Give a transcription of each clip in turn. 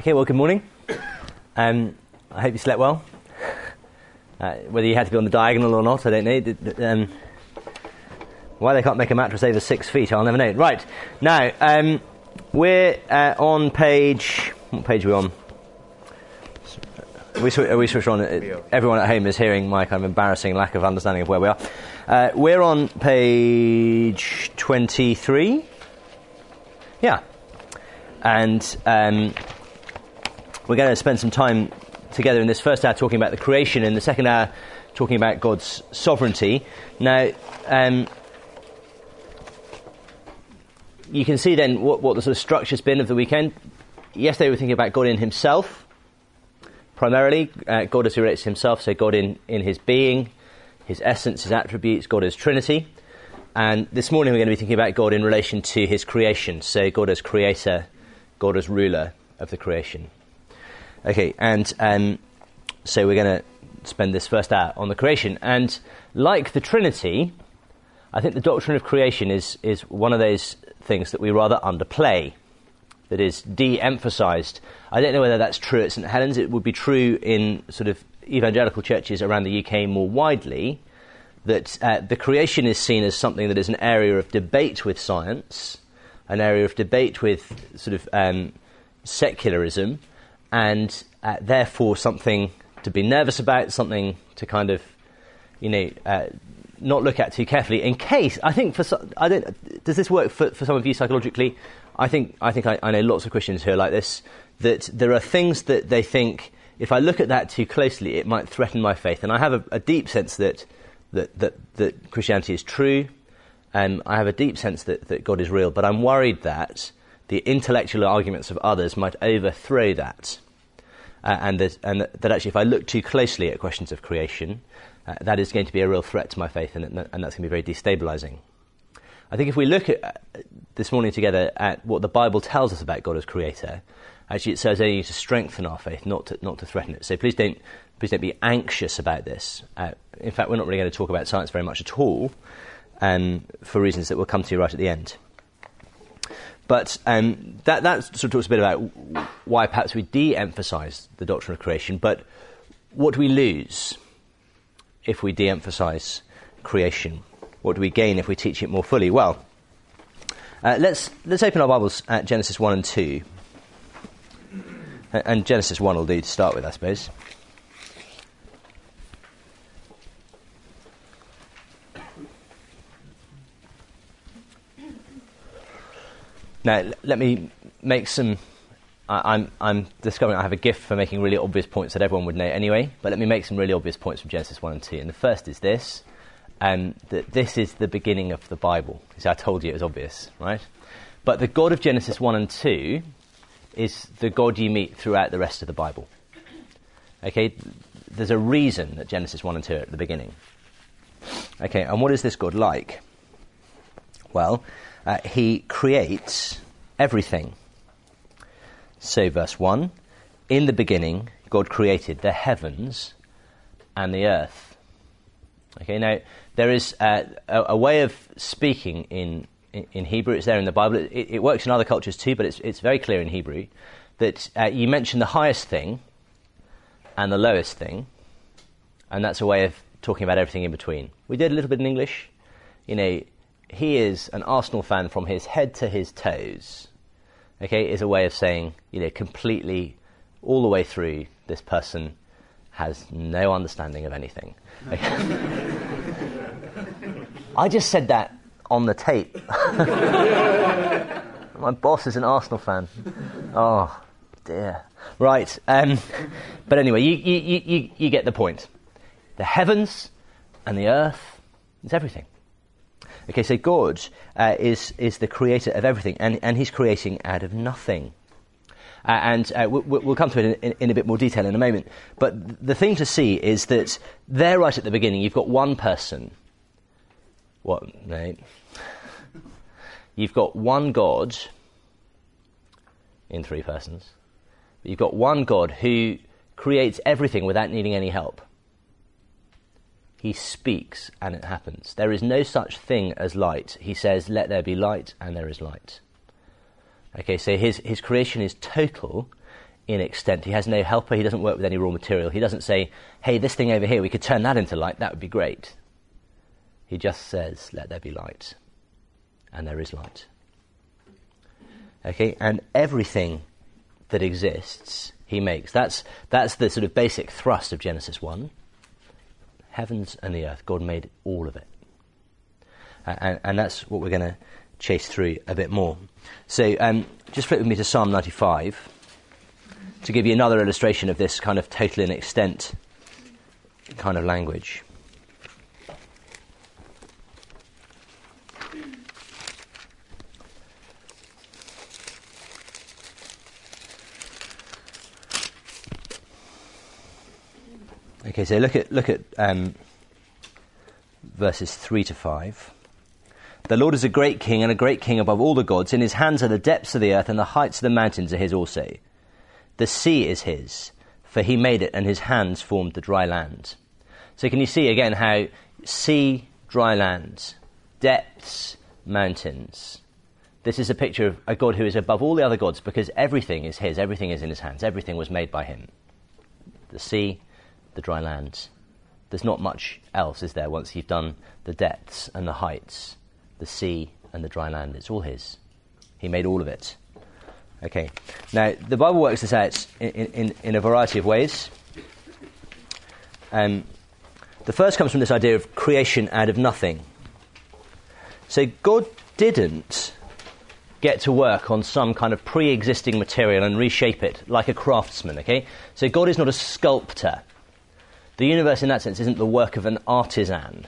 Okay, well, good morning. I hope you slept well. Whether you had to be on the diagonal or not, I don't know. Why they can't make a mattress over 6 feet, I'll never know. Right, now, we're on page... What page are we on? Are we switched on? Everyone at home is hearing my kind of embarrassing lack of understanding of where we are. We're on page 23. Yeah. And we're going to spend some time together in this first hour talking about the creation, and the second hour talking about God's sovereignty. Now, you can see then what the sort of structure's been of the weekend. Yesterday we were thinking about God in himself, primarily. God as he relates to himself, so God in his being, his essence, his attributes, God as Trinity. And this morning we're going to be thinking about God in relation to his creation, so God as creator, God as ruler of the creation. Okay, and so we're going to spend this first hour on the creation. And like the Trinity, I think the doctrine of creation is one of those things that we rather underplay, that is de-emphasised. I don't know whether that's true at St Helens. It would be true in sort of evangelical churches around the UK more widely, that the creation is seen as something that is an area of debate with science, an area of debate with sort of secularism, and therefore something to be nervous about, something to kind of, not look at too carefully. In case, I think does this work for some of you psychologically? I think I know lots of Christians who are like this, that there are things that they think, if I look at that too closely, it might threaten my faith. And I have a deep sense that Christianity is true, and I have a deep sense that God is real, but I'm worried that the intellectual arguments of others might overthrow that. And that actually, if I look too closely at questions of creation, that is going to be a real threat to my faith, and that's going to be very destabilising. I think if we look at this morning together at what the Bible tells us about God as creator, actually it serves only to strengthen our faith, not to threaten it. So please don't be anxious about this. In fact, we're not really going to talk about science very much at all, for reasons that we'll come to right at the end. But that sort of talks a bit about why perhaps we de-emphasise the doctrine of creation. But what do we lose if we de-emphasise creation? What do we gain if we teach it more fully? Well, let's open our Bibles at Genesis 1 and 2. And Genesis 1 will do to start with, I suppose. Now, let me make some... I'm discovering I have a gift for making really obvious points that everyone would know anyway, but let me make some really obvious points from Genesis 1 and 2. And the first is this, that this is the beginning of the Bible. See, I told you it was obvious, right? But the God of Genesis 1 and 2 is the God you meet throughout the rest of the Bible. Okay, there's a reason that Genesis 1 and 2 are at the beginning. Okay, and what is this God like? Well, he creates everything. So verse 1, in the beginning, God created the heavens and the earth. Okay, now, there is a way of speaking in Hebrew. It's there in the Bible. It works in other cultures too, but it's very clear in Hebrew that you mention the highest thing and the lowest thing, and that's a way of talking about everything in between. We did a little bit in English. He is an Arsenal fan from his head to his toes. Okay, is a way of saying, completely, all the way through, this person has no understanding of anything. Okay. I just said that on the tape. My boss is an Arsenal fan. Oh, dear. Right, but anyway, you get the point. The heavens and the earth is everything. Okay, so God is the creator of everything, and he's creating out of nothing. We'll come to it in a bit more detail in a moment. But the thing to see is that there, right at the beginning, you've got one person. What, mate? You've got one God in three persons. But you've got one God who creates everything without needing any help. He speaks and it happens. There is no such thing as light. He says, let there be light, and there is light. Okay, so his creation is total in extent. He has no helper. He doesn't work with any raw material. He doesn't say, hey, this thing over here, we could turn that into light. That would be great. He just says, let there be light. And there is light. Okay, and everything that exists, he makes. That's the sort of basic thrust of Genesis 1. Heavens and the earth, God made all of it. And that's what we're going to chase through a bit more. So just flip with me to Psalm 95 to give you another illustration of this kind of total in extent kind of language. Okay, so look at verses 3 to 5. The Lord is a great king, and a great king above all the gods. In his hands are the depths of the earth, and the heights of the mountains are his also. The sea is his, for he made it, and his hands formed the dry land. So can you see again how sea, dry land, depths, mountains. This is a picture of a God who is above all the other gods, because everything is his, everything is in his hands, everything was made by him. The sea, the dry land. There's not much else, is there, once you've done the depths and the heights, the sea and the dry land. It's all his. He made all of it. Okay. Now, the Bible works this out in a variety of ways. The first comes from this idea of creation out of nothing. So God didn't get to work on some kind of pre-existing material and reshape it like a craftsman, okay? So God is not a sculptor. The universe in that sense isn't the work of an artisan.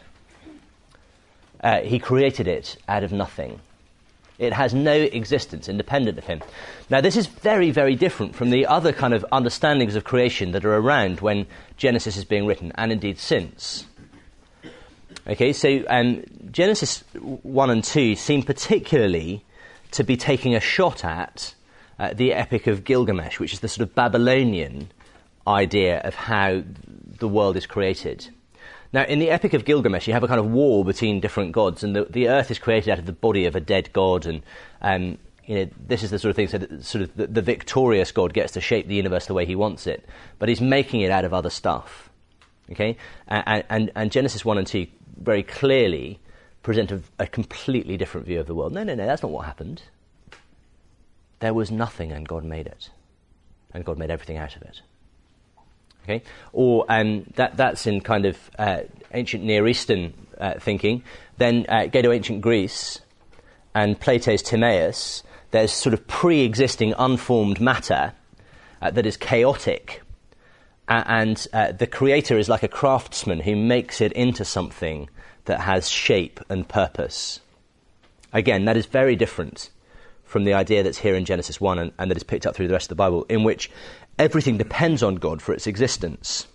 He created it out of nothing. It has no existence independent of him. Now, this is very, very different from the other kind of understandings of creation that are around when Genesis is being written, and indeed since. Okay, so Genesis 1 and 2 seem particularly to be taking a shot at the Epic of Gilgamesh, which is the sort of Babylonian idea of how the world is created. Now, in the Epic of Gilgamesh, you have a kind of war between different gods, and the earth is created out of the body of a dead god, and this is the sort of thing, so that sort of the victorious god gets to shape the universe the way he wants it, but he's making it out of other stuff. Okay, and Genesis 1 and 2 very clearly present a completely different view of the world. No, that's not what happened. There was nothing, and God made it, and God made everything out of it. Okay, or that's in kind of ancient Near Eastern thinking. Then go to ancient Greece and Plato's Timaeus. There's sort of pre-existing unformed matter that is chaotic, and the creator is like a craftsman who makes it into something that has shape and purpose. Again, that is very different from the idea that's here in Genesis 1 and that is picked up through the rest of the Bible, in which everything depends on God for its existence.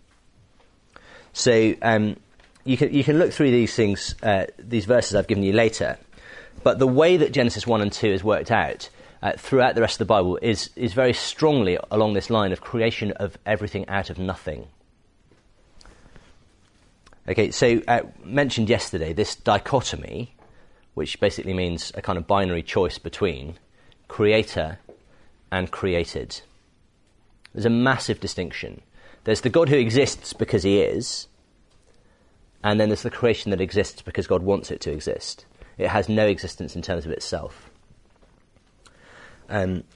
So you can look through these things, these verses I've given you later, but the way that Genesis 1 and 2 is worked out throughout the rest of the Bible is very strongly along this line of creation of everything out of nothing. Okay, so mentioned yesterday, this dichotomy, which basically means a kind of binary choice between creator and created. There's a massive distinction. There's the God who exists because he is, and then there's the creation that exists because God wants it to exist. It has no existence in terms of itself. And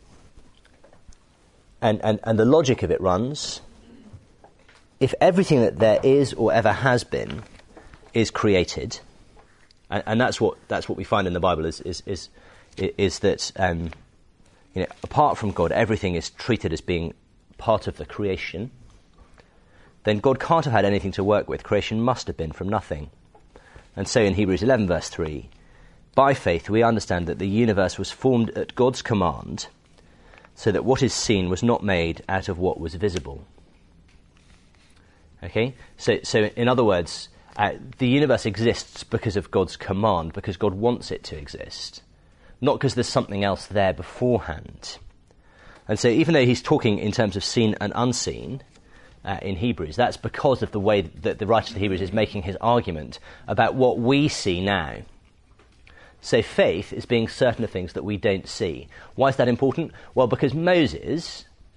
the logic of it runs, if everything that there is or ever has been is created, and that's what we find in the Bible is that apart from God, everything is treated as being part of the creation, then God can't have had anything to work with. Creation must have been from nothing. And so in Hebrews 11 verse 3, by faith we understand that the universe was formed at God's command, so that what is seen was not made out of what was visible. Okay? So in other words, the universe exists because of God's command, because God wants it to exist, not because there's something else there beforehand. And so even though he's talking in terms of seen and unseen in Hebrews, that's because of the way that the writer of the Hebrews is making his argument about what we see now. So faith is being certain of things that we don't see. Why is that important? Well, because Moses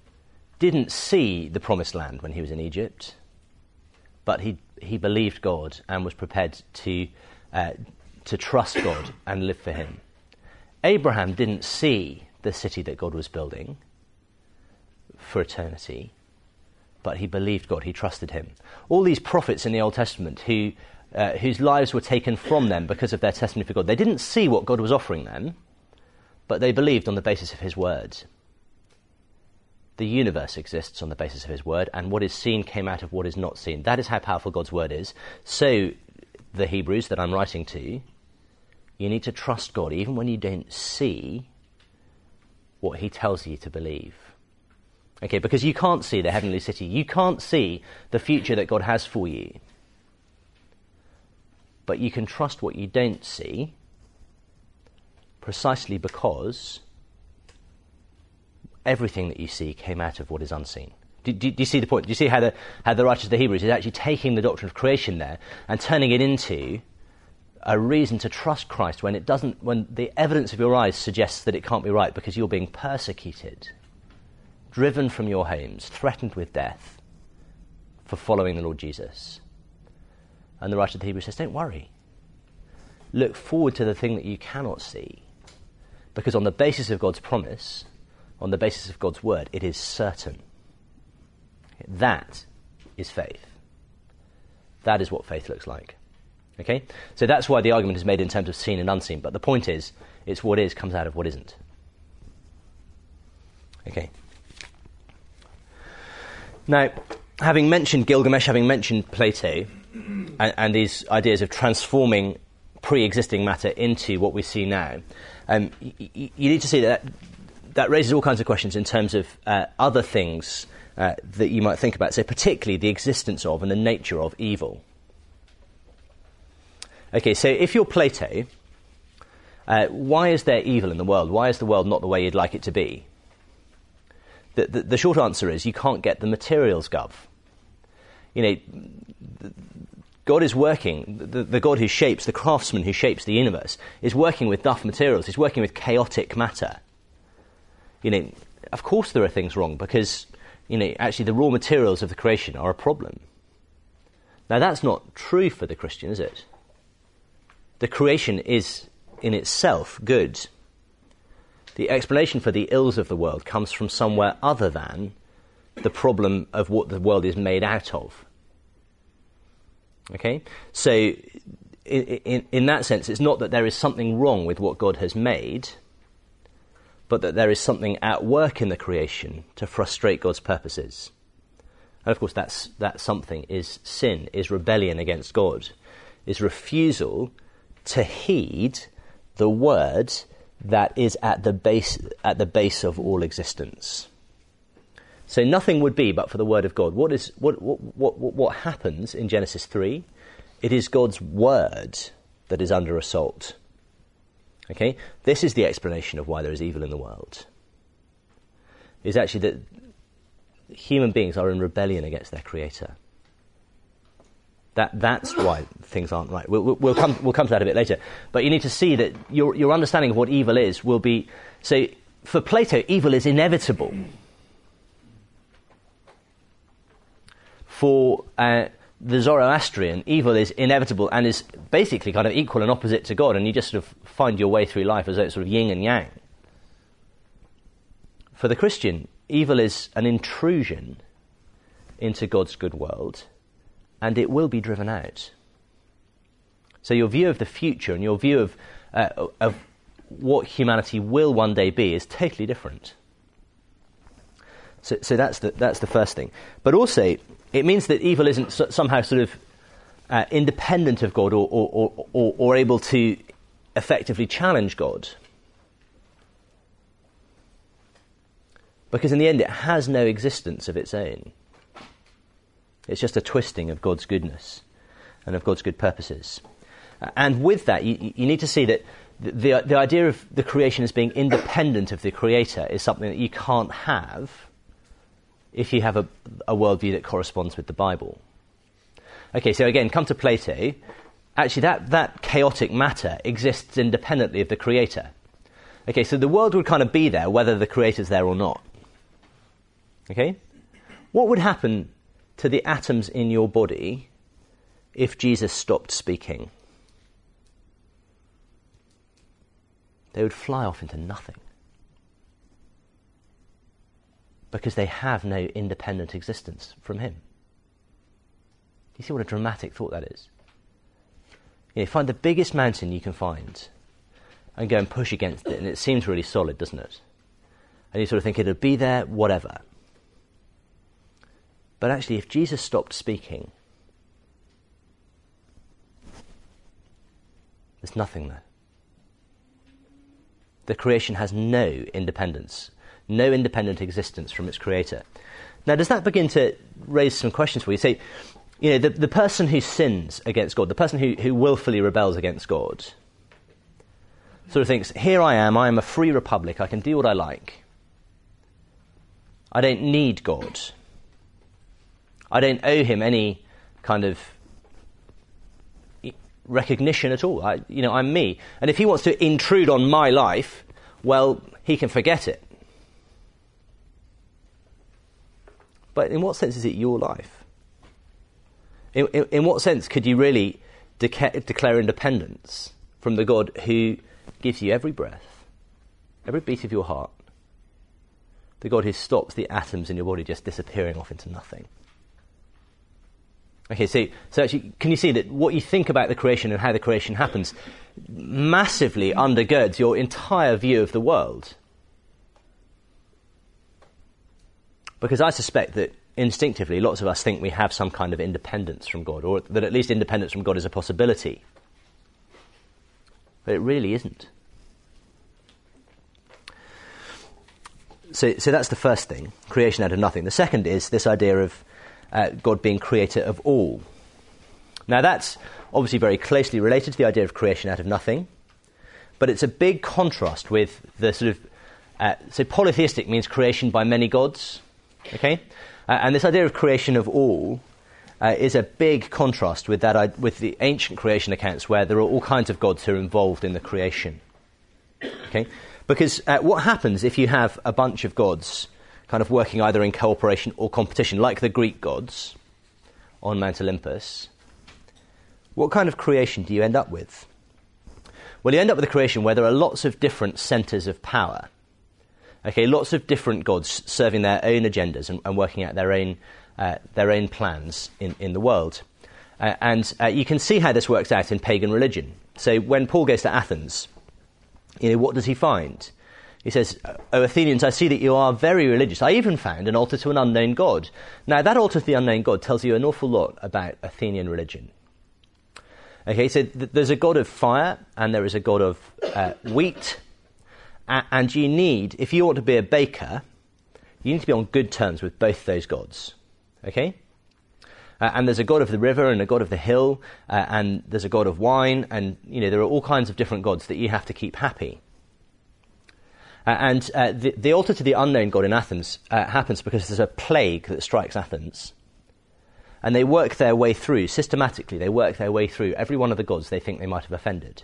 didn't see the promised land when he was in Egypt, but he believed God and was prepared to trust God and live for him. Abraham didn't see the city that God was building for eternity, but he believed God, he trusted him. All these prophets in the Old Testament whose lives were taken from them because of their testimony for God, they didn't see what God was offering them, but they believed on the basis of his word. The universe exists on the basis of his word, and what is seen came out of what is not seen. That is how powerful God's word is. So, the Hebrews that I'm writing to, you need to trust God even when you don't see what he tells you to believe. Okay, because you can't see the heavenly city. You can't see the future that God has for you. But you can trust what you don't see precisely because everything that you see came out of what is unseen. Do you see the point? Do you see how the writers of the Hebrews is actually taking the doctrine of creation there and turning it into a reason to trust Christ when the evidence of your eyes suggests that it can't be right because you're being persecuted, driven from your homes, threatened with death for following the Lord Jesus. And the writer of the Hebrews says, don't worry. Look forward to the thing that you cannot see, because on the basis of God's promise, on the basis of God's word, it is certain. That is faith. That is what faith looks like. Okay? So that's why the argument is made in terms of seen and unseen. But the point is, it's what is comes out of what isn't. Okay. Now, having mentioned Gilgamesh, having mentioned Plato, and these ideas of transforming pre-existing matter into what we see now, you need to see that raises all kinds of questions in terms of other things that you might think about. So particularly the existence of and the nature of evil. Okay, so if you're Plato, why is there evil in the world? Why is the world not the way you'd like it to be? The short answer is you can't get the materials, Gov. You know, God is working, the God who shapes, the craftsman who shapes the universe, is working with duff materials. He's working with chaotic matter. You know, of course there are things wrong because, you know, actually the raw materials of the creation are a problem. Now that's not true for the Christian, is it? The creation is in itself good. The explanation for the ills of the world comes from somewhere other than the problem of what the world is made out of. Okay? So, in that sense, it's not that there is something wrong with what God has made, but that there is something at work in the creation to frustrate God's purposes. And of course, that something is sin, is rebellion against God, is refusal to heed the word that is at the base of all existence. So nothing would be but for the word of God. What happens in Genesis 3? It is God's word that is under assault. Okay? This is the explanation of why there is evil in the world. It's actually that human beings are in rebellion against their Creator. That's why things aren't right. We'll come to that a bit later. But you need to see that your understanding of what evil is will be... So, for Plato, evil is inevitable. For the Zoroastrian, evil is inevitable and is basically kind of equal and opposite to God, and you just sort of find your way through life as though it's sort of yin and yang. For the Christian, evil is an intrusion into God's good world, and it will be driven out. So your view of the future and your view of what humanity will one day be is totally different. So that's the first thing. But also, it means that evil isn't somehow sort of independent of God or able to effectively challenge God. Because in the end, it has no existence of its own. It's just a twisting of God's goodness and of God's good purposes. And with that, you need to see that the idea of the creation as being independent of the Creator is something that you can't have if you have a worldview that corresponds with the Bible. Okay, so again, come to Plato. Actually, that chaotic matter exists independently of the Creator. Okay, so the world would kind of be there whether the Creator's there or not. Okay? What would happen to the atoms in your body if Jesus stopped speaking? They would fly off into nothing. Because they have no independent existence from him. Do you see what a dramatic thought that is? You know, find the biggest mountain you can find and go and push against it, and it seems really solid, doesn't it? And you sort of think it'll be there, whatever. But actually, if Jesus stopped speaking, there's nothing there. The creation has no independence, no independent existence from its creator. Now, does that begin to raise some questions for you? Say, you know, the person who sins against God, the person who willfully rebels against God, sort of thinks, here I am a free republic, I can do what I like. I don't need God. I don't owe him any kind of recognition at all. I'm me. And if he wants to intrude on my life, well, he can forget it. But in what sense is it your life? In what sense could you really declare independence from the God who gives you every breath, every beat of your heart? The God who stops the atoms in your body just disappearing off into nothing. Okay, so actually, can you see that what you think about the creation and how the creation happens massively undergirds your entire view of the world? Because I suspect that instinctively lots of us think we have some kind of independence from God, or that at least independence from God is a possibility. But it really isn't. So that's the first thing, creation out of nothing. The second is this idea of God being creator of all. Now that's obviously very closely related to the idea of creation out of nothing, but it's a big contrast with the sort of, so polytheistic means creation by many gods, okay? And this idea of creation of all is a big contrast with that with the ancient creation accounts where there are all kinds of gods who are involved in the creation, okay? Because what happens if you have a bunch of gods kind of working either in cooperation or competition, like the Greek gods on Mount Olympus? What kind of creation do you end up with? Well, you end up with a creation where there are lots of different centres of power. Okay, lots of different gods serving their own agendas and working out their own plans in the world. And you can see how this works out in pagan religion. So when Paul goes to Athens, what does he find? He says, "O Athenians, I see that you are very religious. I even found an altar to an unknown god." Now, that altar to the unknown god tells you an awful lot about Athenian religion. Okay, so there's a god of fire, and there is a god of wheat, and you need, if you want to be a baker, you need to be on good terms with both those gods. Okay? And there's a god of the river and a god of the hill, and there's a god of wine, and there are all kinds of different gods that you have to keep happy. And the altar to the unknown god in Athens happens because there's a plague that strikes Athens. And they work their way through, systematically, they work their way through every one of the gods they think they might have offended.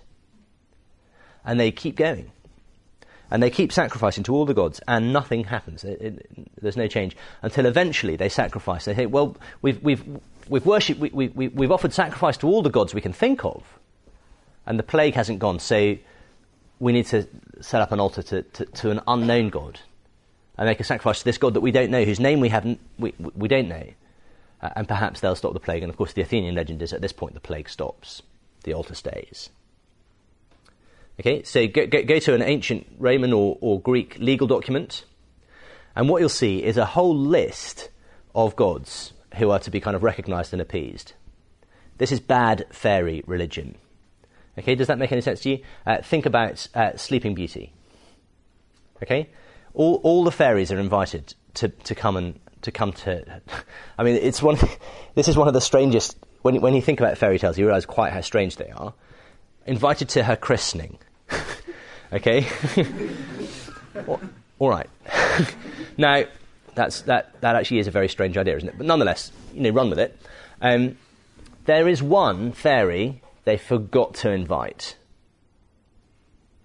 And they keep going. And they keep sacrificing to all the gods, and nothing happens. There's no change. Until eventually they sacrifice. They say, well, we've worshipped, we've offered sacrifice to all the gods we can think of, and the plague hasn't gone, so we need to set up an altar to an unknown god and make a sacrifice to this god that we don't know, whose name we don't know. And perhaps they'll stop the plague. And of course the Athenian legend is at this point the plague stops. The altar stays. Okay, so go to an ancient Roman or Greek legal document, and what you'll see is a whole list of gods who are to be kind of recognised and appeased. This is bad fairy religion. Okay, does that make any sense to you? Think about Sleeping Beauty. Okay, all the fairies are invited to come to. I mean, this is one of the strangest. When you think about fairy tales, you realise quite how strange they are. Invited to her christening. Okay? All right. Now, that actually is a very strange idea, isn't it? But nonetheless, run with it. There is one fairy they forgot to invite.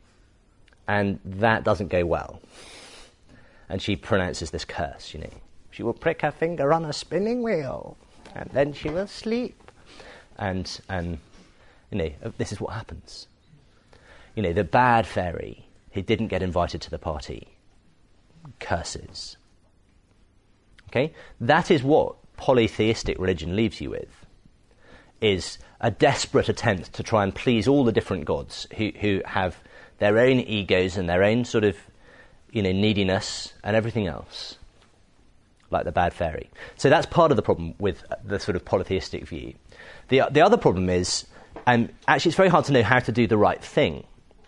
And that doesn't go well. And she pronounces this curse, She will prick her finger on a spinning wheel, and then she will sleep. And this is what happens. The bad fairy who didn't get invited to the party curses. Okay? That is what polytheistic religion leaves you with, is a desperate attempt to try and please all the different gods who have their own egos and their own sort of, neediness and everything else, like the bad fairy. So that's part of the problem with the sort of polytheistic view. The other problem is, actually it's very hard to know how to do the right thing.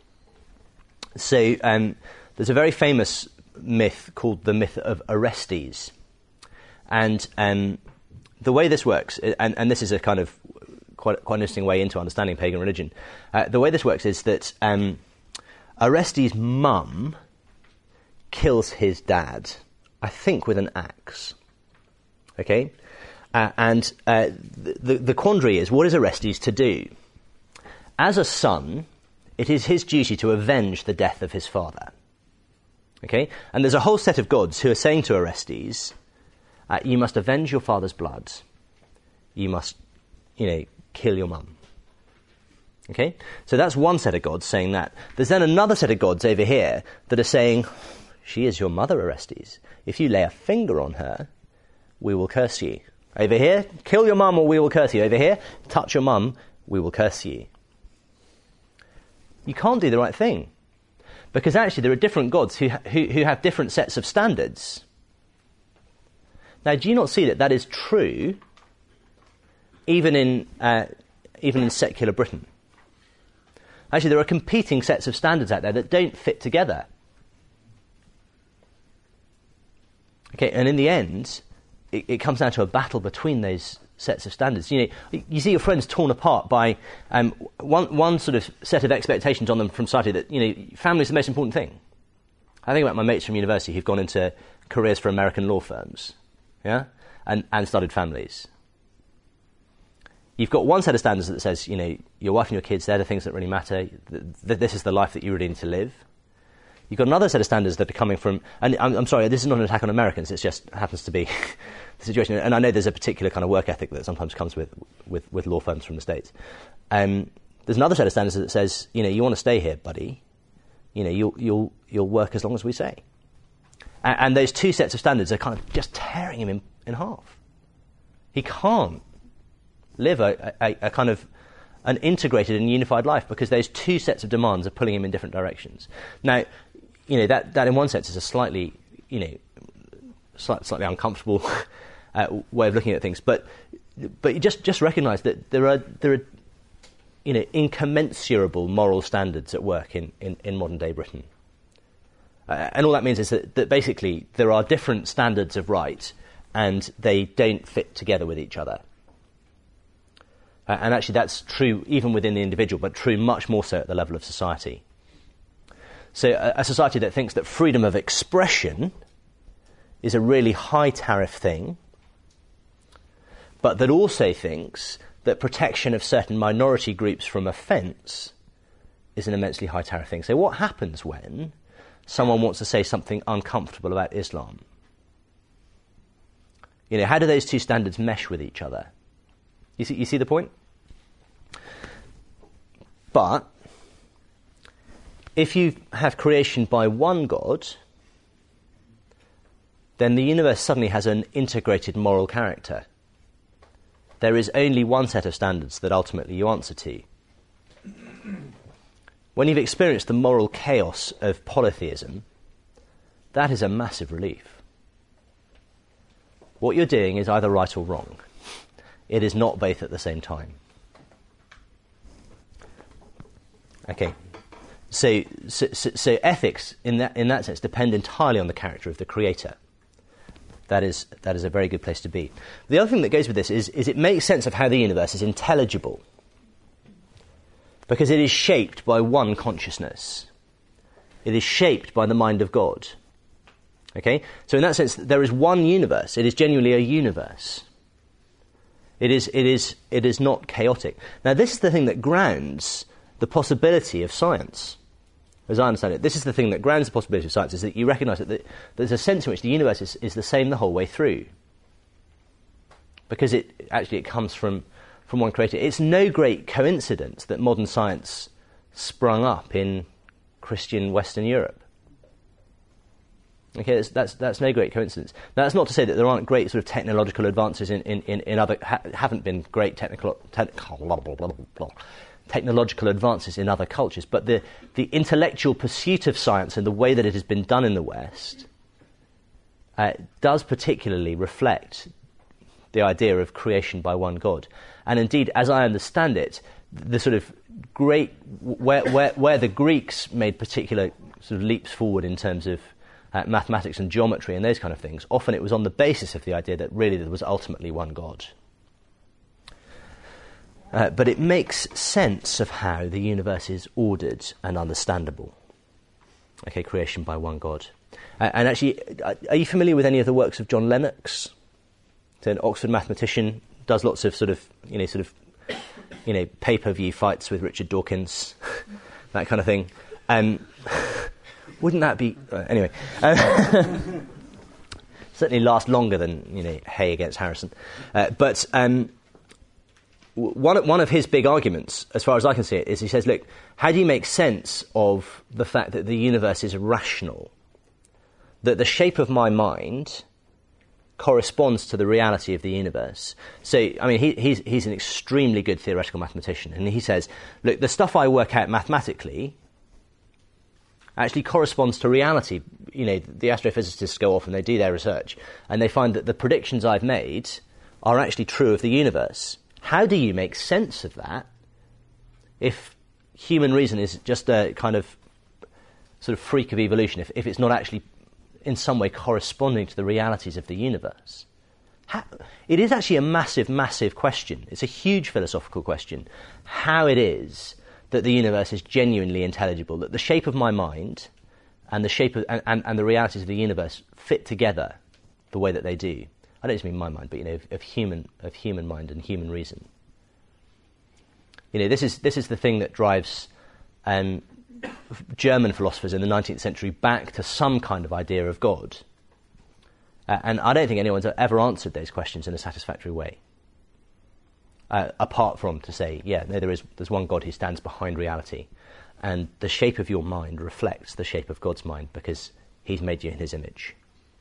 So there's a very famous myth called the myth of Orestes. And the way this works, and this is a kind of quite an interesting way into understanding pagan religion, the way this works is that Orestes' mum kills his dad, I think with an axe. Okay? And the quandary is, what is Orestes to do? As a son, it is his duty to avenge the death of his father. Okay? And there's a whole set of gods who are saying to Orestes, you must avenge your father's blood. You must, kill your mum. Okay? So that's one set of gods saying that. There's then another set of gods over here that are saying, she is your mother, Orestes. If you lay a finger on her, we will curse you. Over here, kill your mum or we will curse you. Over here, touch your mum, we will curse you. You can't do the right thing. Because actually there are different gods who have different sets of standards. Now, do you not see that is true even in secular Britain? Actually, there are competing sets of standards out there that don't fit together. Okay, and in the end, it comes down to a battle between those sets of standards. You see your friends torn apart by one sort of set of expectations on them from society that, family is the most important thing. I think about my mates from university who've gone into careers for American law firms, yeah, and started families. You've got one set of standards that says, your wife and your kids, they're the things that really matter. This is the life that you really need to live. You've got another set of standards that are coming from, and I'm sorry, this is not an attack on Americans, it just happens to be the situation. And I know there's a particular kind of work ethic that sometimes comes with law firms from the States. There's another set of standards that says, you want to stay here, buddy, you'll work as long as we say. And those two sets of standards are kind of just tearing him in half. He can't live a kind of an integrated and unified life because those two sets of demands are pulling him in different directions. Now, that in one sense is a slightly uncomfortable way of looking at things, but you just recognise that there are incommensurable moral standards at work in modern day Britain, and all that means is that basically there are different standards of right, and they don't fit together with each other. And actually that's true even within the individual, but true much more so at the level of society. So a society that thinks that freedom of expression is a really high tariff thing, but that also thinks that protection of certain minority groups from offence is an immensely high tariff thing. So what happens when someone wants to say something uncomfortable about Islam? How do those two standards mesh with each other? You see the point? But if you have creation by one God, then the universe suddenly has an integrated moral character. There is only one set of standards that ultimately you answer to. When you've experienced the moral chaos of polytheism, that is a massive relief. What you're doing is either right or wrong. It is not both at the same time. Okay, so ethics in that sense depend entirely on the character of the creator. That is a very good place to be. The other thing that goes with this is it makes sense of how the universe is intelligible, because it is shaped by one consciousness. It is shaped by the mind of God. Okay, so in that sense, there is one universe. It is genuinely a universe. It is not chaotic. Now, this is the thing that grounds the possibility of science. as I understand it, this is the thing that grounds the possibility of science, is that you recognise that there's a sense in which the universe is the same the whole way through. Because it comes from one creator. It's no great coincidence that modern science sprung up in Christian Western Europe. Okay, that's no great coincidence. Now, that's not to say that there aren't great sort of technological advances in other... haven't been great technological advances in other cultures, but the intellectual pursuit of science and the way that it has been done in the West does particularly reflect the idea of creation by one God. And indeed, as I understand it, the sort of great... where the Greeks made particular sort of leaps forward in terms of mathematics and geometry and those kind of things, often it was on the basis of the idea that really there was ultimately one God. But it makes sense of how the universe is ordered and understandable. Okay, creation by one God. And actually, are you familiar with any of the works of John Lennox? So an Oxford mathematician, does lots of pay-per-view fights with Richard Dawkins, that kind of thing. Wouldn't that be... anyway. Certainly last longer than, Hay against Harrison. But one of his big arguments, as far as I can see it, is he says, look, how do you make sense of the fact that the universe is rational? That the shape of my mind corresponds to the reality of the universe. So, I mean, he's an extremely good theoretical mathematician, and he says, look, the stuff I work out mathematically actually corresponds to reality. The astrophysicists go off and they do their research, and they find that the predictions I've made are actually true of the universe. How do you make sense of that if human reason is just a kind of sort of freak of evolution, if it's not actually in some way corresponding to the realities of the universe? It is actually a massive, massive question. It's a huge philosophical question. How it is that the universe is genuinely intelligible, that the shape of my mind and the shape of, and the realities of the universe fit together the way that they do. I don't just mean my mind, but of human mind and human reason. This is the thing that drives German philosophers in the 19th century back to some kind of idea of God. And I don't think anyone's ever answered those questions in a satisfactory way. Apart from to say, there's one God who stands behind reality, and the shape of your mind reflects the shape of God's mind because he's made you in his image.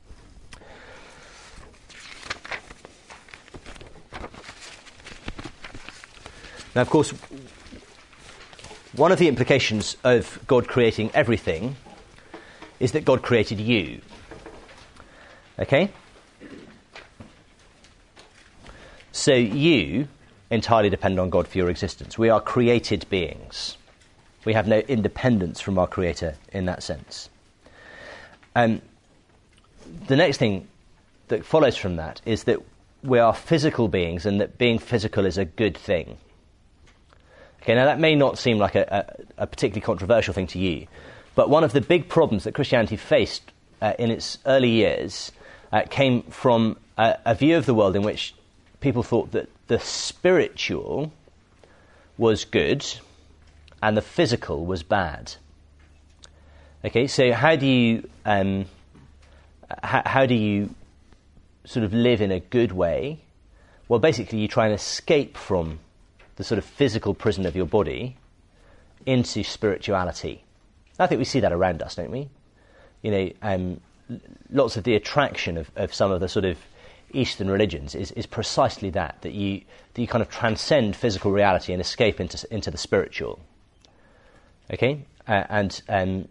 Now, of course, one of the implications of God creating everything is that God created you. Okay? So you entirely depend on God for your existence. We are created beings. We have no independence from our Creator in that sense. The next thing that follows from that is that we are physical beings and that being physical is a good thing. Okay, now that may not seem like a particularly controversial thing to you, but one of the big problems that Christianity faced in its early years came from a view of the world in which people thought that the spiritual was good and the physical was bad. Okay, so how do you sort of live in a good way? Well, basically you try and escape from the sort of physical prison of your body into spirituality. I think we see that around us, don't we? Lots of the attraction of some of the sort of Eastern religions is precisely that you kind of transcend physical reality and escape into the spiritual. Okay, I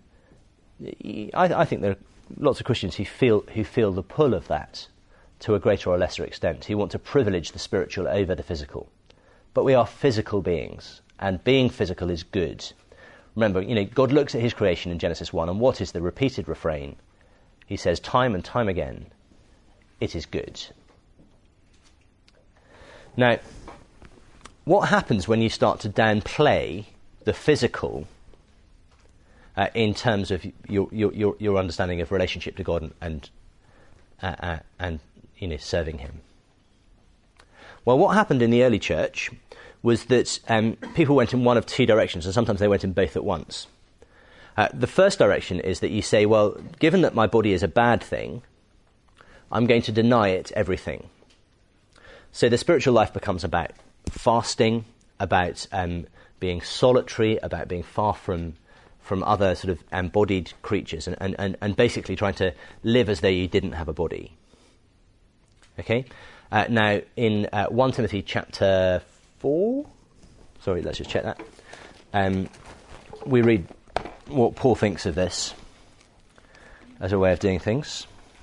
think there are lots of Christians who feel the pull of that to a greater or lesser extent, who want to privilege the spiritual over the physical. But we are physical beings, and being physical is good. Remember, God looks at his creation in Genesis 1, and what is the repeated refrain? He says time and time again, it is good. Now, what happens when you start to downplay the physical in terms of your understanding of relationship to God and serving him? Well, what happened in the early church was that people went in one of two directions, and sometimes they went in both at once. The first direction is that you say, well, given that my body is a bad thing, I'm going to deny it everything. So the spiritual life becomes about fasting, about being solitary, about being far from other sort of embodied creatures, and basically trying to live as though you didn't have a body. Okay? Now, in 1 Timothy chapter 4, sorry, let's just check that. We read what Paul thinks of this as a way of doing things.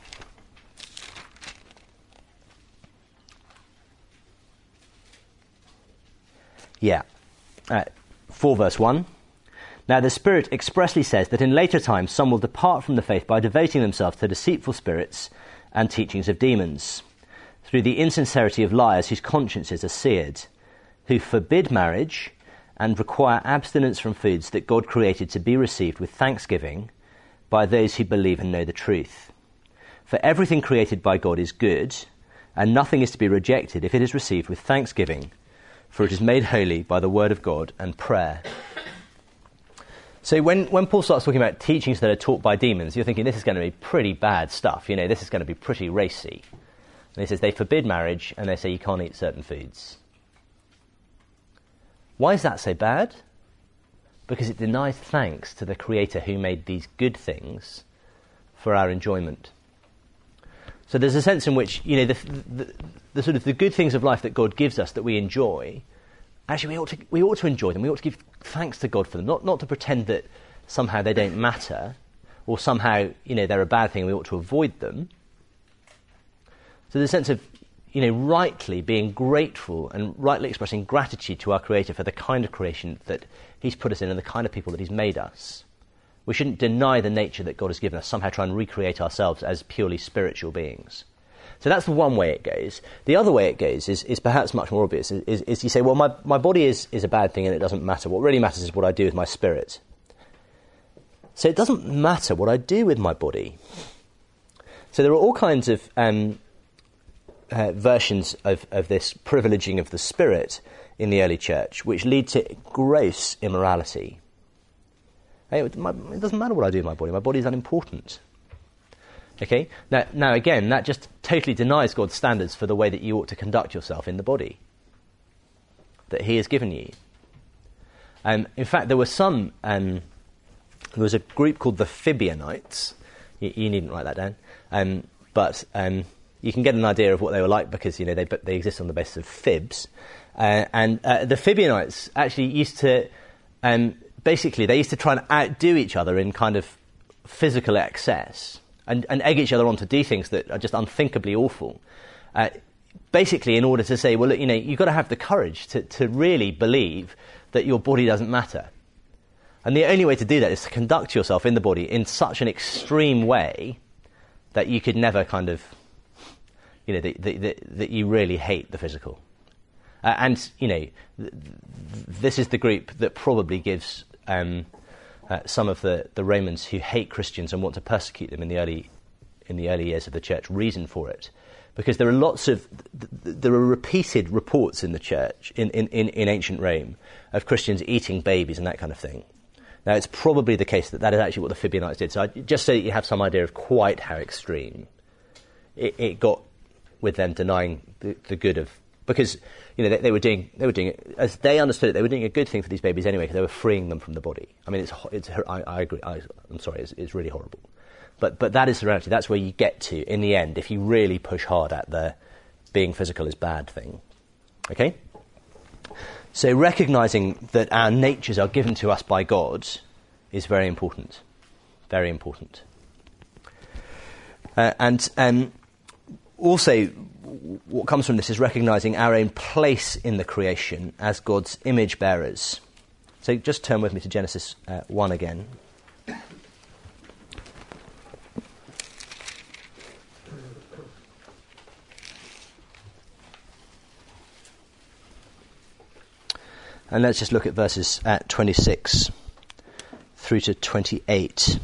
Yeah. 4 verse 1. Now the Spirit expressly says that in later times some will depart from the faith by devoting themselves to deceitful spirits and teachings of demons, through the insincerity of liars whose consciences are seared, who forbid marriage and require abstinence from foods that God created to be received with thanksgiving by those who believe and know the truth. For everything created by God is good, and nothing is to be rejected if it is received with thanksgiving, for it is made holy by the word of God and prayer. So when Paul starts talking about teachings that are taught by demons, you're thinking this is going to be pretty bad stuff. You know, this is going to be pretty racy. And he says they forbid marriage and they say you can't eat certain foods. Why is that so bad? Because it denies thanks to the Creator who made these good things for our enjoyment. So there's a sense in which, you know, the sort of the good things of life that God gives us that we enjoy, actually we ought to enjoy them. We ought to give thanks to God for them, not to pretend that somehow they don't matter, or somehow, you know, they're a bad thing, we ought to avoid them. So the sense of, you know, rightly being grateful and rightly expressing gratitude to our Creator for the kind of creation that He's put us in and the kind of people that He's made us. We shouldn't deny the nature that God has given us, somehow try and recreate ourselves as purely spiritual beings. So that's the one way it goes. The other way it goes is perhaps much more obvious, is you say, well, my body is a bad thing and it doesn't matter. What really matters is what I do with my spirit. So it doesn't matter what I do with my body. So there are all kinds of versions of this privileging of the spirit in the early church, which lead to gross immorality. It doesn't matter what I do with my body. My body is unimportant. Okay? Now again, that just totally denies God's standards for the way that you ought to conduct yourself in the body that He has given you. In fact, there was a group called the Fibionites. You needn't write that down. But you can get an idea of what they were like because, you know, they exist on the basis of fibs. And the Fibionites actually used to... basically, they used to try and outdo each other in kind of physical excess and egg each other on to do things that are just unthinkably awful. Basically, in order to say, well, look, you know, you've got to have the courage to really believe that your body doesn't matter. And the only way to do that is to conduct yourself in the body in such an extreme way that you could never kind of, you know, that you really hate the physical. And, you know, this is the group that probably gives some of the Romans who hate Christians and want to persecute them in the early years of the church reason for it. Because there are repeated reports in the church, in ancient Rome, of Christians eating babies and that kind of thing. Now, it's probably the case that is actually what the Fibionites did. So just so that you have some idea of quite how extreme it got with them denying the good of... Because, you know, they were doing it, as they understood it, they were doing a good thing for these babies anyway, because they were freeing them from the body. I mean, I agree, I'm sorry, it's really horrible. But that is the reality. That's where you get to, in the end, if you really push hard at the being physical is bad thing. Okay? So recognizing that our natures are given to us by God is very important. Very important. And also, what comes from this is recognizing our own place in the creation as God's image bearers. So just turn with me to Genesis 1 again. And let's just look at verses 26 through to 28.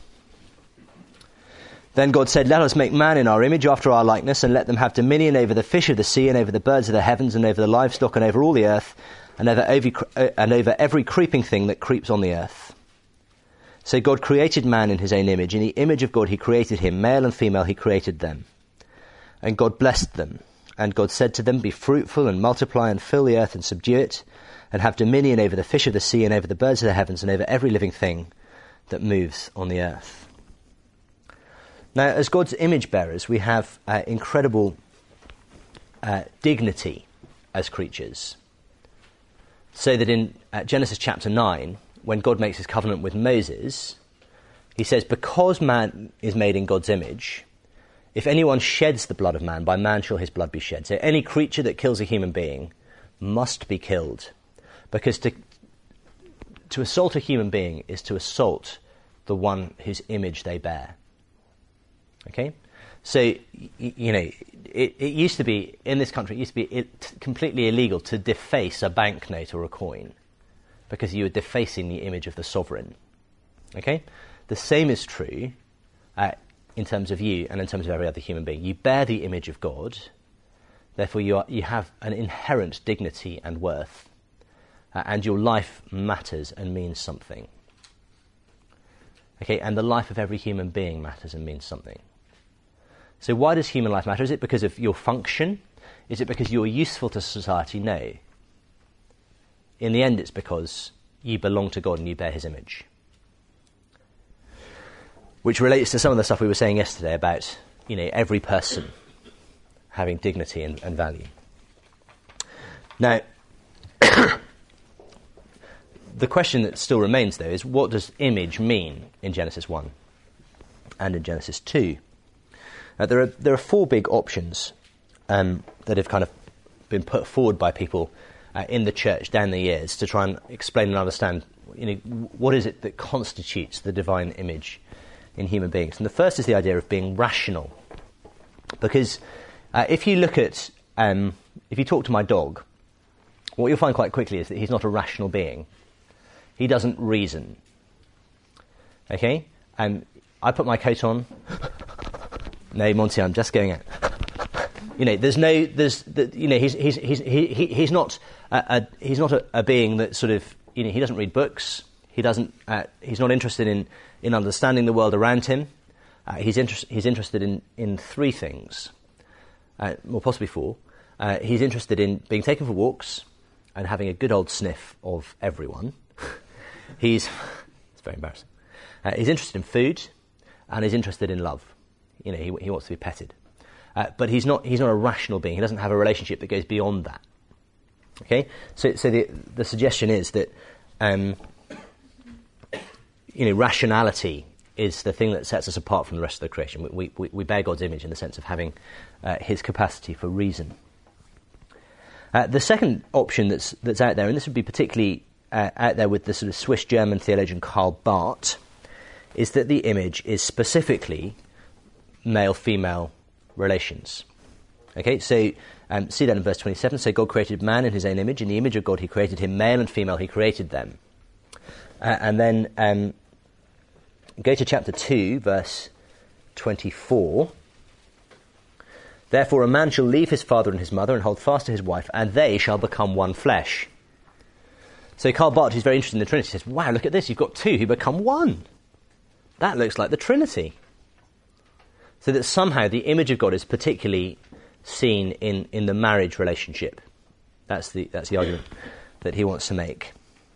Then God said, "Let us make man in our image, after our likeness, and let them have dominion over the fish of the sea, and over the birds of the heavens, and over the livestock, and over all the earth, and over every creeping thing that creeps on the earth." So God created man in his own image. In the image of God he created him, male and female he created them. And God blessed them. And God said to them, be fruitful and multiply and fill the earth and subdue it, and have dominion over the fish of the sea and over the birds of the heavens and over every living thing that moves on the earth. Now, as God's image bearers, we have incredible dignity as creatures. So that in Genesis chapter 9, when God makes his covenant with Moses, he says, because man is made in God's image, if anyone sheds the blood of man, by man shall his blood be shed. So any creature that kills a human being must be killed. Because to assault a human being is to assault the one whose image they bear. Okay? So, it used to be, in this country, it used to be completely illegal to deface a banknote or a coin, because you were defacing the image of the sovereign. Okay? The same is true in terms of you and in terms of every other human being. You bear the image of God, therefore you have an inherent dignity and worth, and your life matters and means something. Okay, and the life of every human being matters and means something. So why does human life matter? Is it because of your function? Is it because you're useful to society? No. In the end, it's because you belong to God and you bear his image. Which relates to some of the stuff we were saying yesterday about, every person having dignity and value. Now, the question that still remains, though, is what does image mean in Genesis 1 and in Genesis 2? There are four big options that have kind of been put forward by people in the church down the years to try and explain and understand, what is it that constitutes the divine image in human beings. And the first is the idea of being rational. Because if you look at, if you talk to my dog, what you'll find quite quickly is that he's not a rational being. He doesn't reason. Okay? I put my coat on. No, Monty, I'm just going out. He's not a being that sort of, he doesn't read books. He's not interested in understanding the world around him. He's interested in three things, or possibly four. He's interested in being taken for walks and having a good old sniff of everyone. It's very embarrassing. He's interested in food, and he's interested in love. He wants to be petted. But he's not a rational being. He doesn't have a relationship that goes beyond that. Okay? So the suggestion is that rationality is the thing that sets us apart from the rest of the creation. We bear God's image in the sense of having his capacity for reason. The second option that's out there, and this would be particularly out there with the sort of Swiss-German theologian Karl Barth, is that the image is specifically male-female relations. Okay, so see that in verse 27. So God created man in his own image. In the image of God he created him, male and female he created them. And then go to chapter 2, verse 24. Therefore a man shall leave his father and his mother and hold fast to his wife, and they shall become one flesh. So Karl Barth, who's very interested in the Trinity, says, wow, look at this, you've got two who become one. That looks like the Trinity. So that somehow the image of God is particularly seen in the marriage relationship. That's the argument that he wants to make.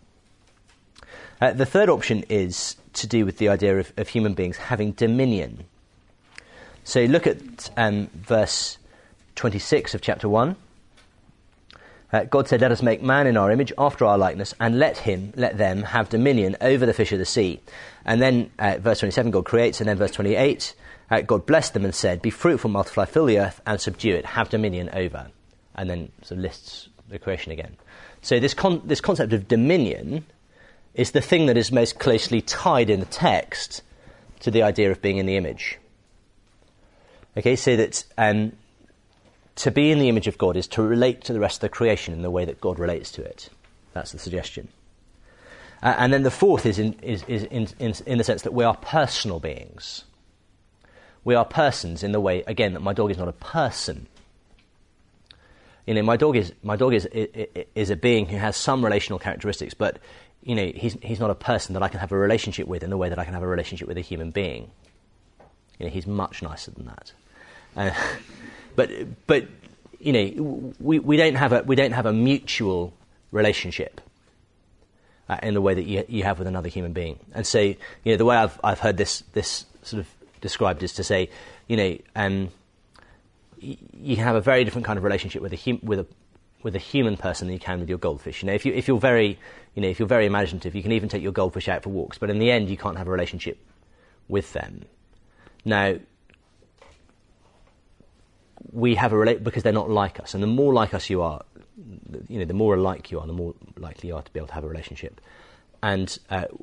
The third option is to do with the idea of human beings having dominion. So look at verse 26 of chapter 1. God said, let us make man in our image, after our likeness, and let them have dominion over the fish of the sea. And then verse 27, God creates, and then verse 28, God blessed them and said, be fruitful, multiply, fill the earth, and subdue it, have dominion over. And then sort of lists the creation again. So this concept of dominion is the thing that is most closely tied in the text to the idea of being in the image. Okay, so that to be in the image of God is to relate to the rest of the creation in the way that God relates to it. That's the suggestion. And then the fourth is in the sense that we are personal beings. We are persons in the way, again, that my dog is not a person. My dog is a being who has some relational characteristics, but he's not a person that I can have a relationship with in the way that I can have a relationship with a human being. He's much nicer than that. But we don't have a mutual relationship in the way that you have with another human being. And so, the way I've heard this sort of described is to say, you can have a very different kind of relationship with a human person than you can with your goldfish. If you're very imaginative, you can even take your goldfish out for walks, but in the end, you can't have a relationship with them. Now, we have because they're not like us, and the more like us you are, the more alike you are, the more likely you are to be able to have a relationship. And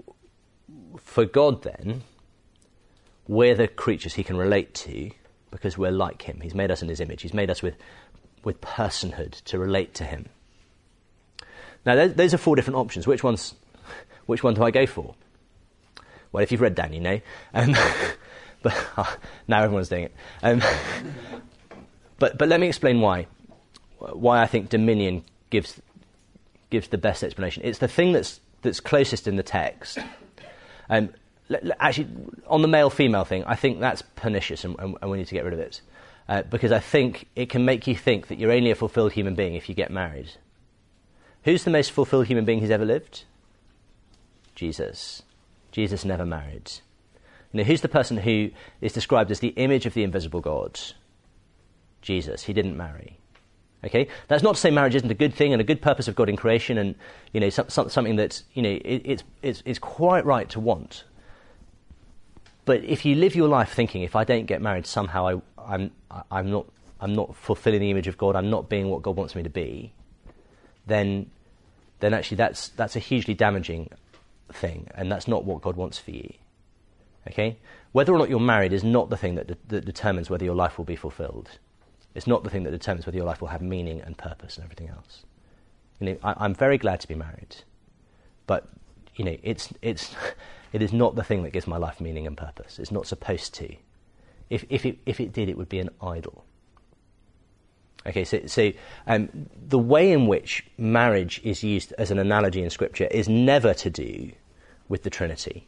for God, then, we're the creatures he can relate to because we're like him. He's made us in his image. He's made us with personhood to relate to him. Now, those are 4 different options. Which one do I go for? Well, if you've read Dan, you know. But now everyone's doing it. But let me explain why I think dominion gives the best explanation. It's the thing that's closest in the text. Actually, on the male-female thing, I think that's pernicious, and we need to get rid of it. Because I think it can make you think that you're only a fulfilled human being if you get married. Who's the most fulfilled human being who's ever lived? Jesus. Jesus never married. Who's the person who is described as the image of the invisible God? Jesus. He didn't marry. Okay? That's not to say marriage isn't a good thing and a good purpose of God in creation, and something that it's quite right to want. But if you live your life thinking, if I don't get married, somehow I'm not fulfilling the image of God, I'm not being what God wants me to be, then actually that's a hugely damaging thing, and that's not what God wants for you. Okay? Whether or not you're married is not the thing that determines whether your life will be fulfilled. It's not the thing that determines whether your life will have meaning and purpose and everything else. I'm very glad to be married, but it is not the thing that gives my life meaning and purpose. It's not supposed to. If it did, it would be an idol. Okay, so the way in which marriage is used as an analogy in Scripture is never to do with the Trinity.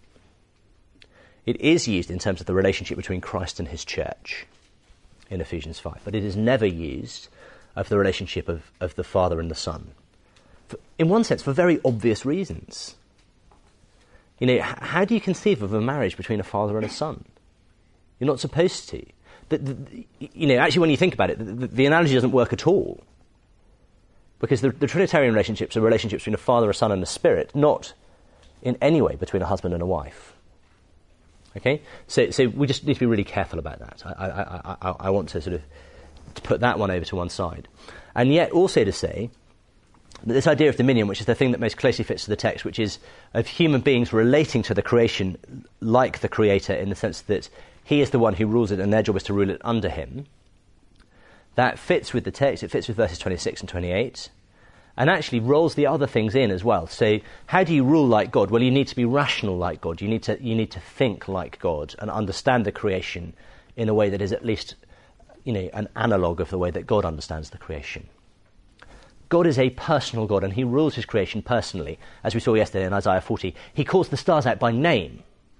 It is used in terms of the relationship between Christ and his church in Ephesians 5, but it is never used of the relationship of the Father and the Son. In one sense, for very obvious reasons. How do you conceive of a marriage between a father and a son? You're not supposed to. Actually, when you think about it, the analogy doesn't work at all. Because the Trinitarian relationships are relationships between a father, a son, and a spirit, not in any way between a husband and a wife. Okay? So we just need to be really careful about that. I want to sort of to put that one over to one side. And yet also to say that this idea of dominion, which is the thing that most closely fits to the text, which is of human beings relating to the creation like the Creator in the sense that he is the one who rules it and their job is to rule it under him, that fits with the text. It fits with verses 26 and 28 and actually rolls the other things in as well. So how do you rule like God? Well, you need to be rational like God. You need to think like God and understand the creation in a way that is at least an analogue of the way that God understands the creation. God is a personal God, and he rules his creation personally. As we saw yesterday in Isaiah 40, he calls the stars out by name.